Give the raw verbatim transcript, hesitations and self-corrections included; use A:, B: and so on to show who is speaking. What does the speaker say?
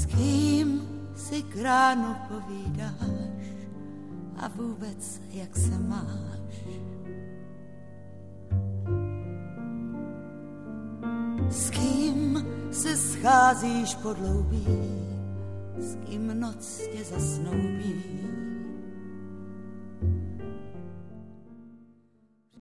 A: S kým si k ránu povídáš a vůbec jak se máš? S kým se scházíš podloubí, s kým noc tě zasnoubí?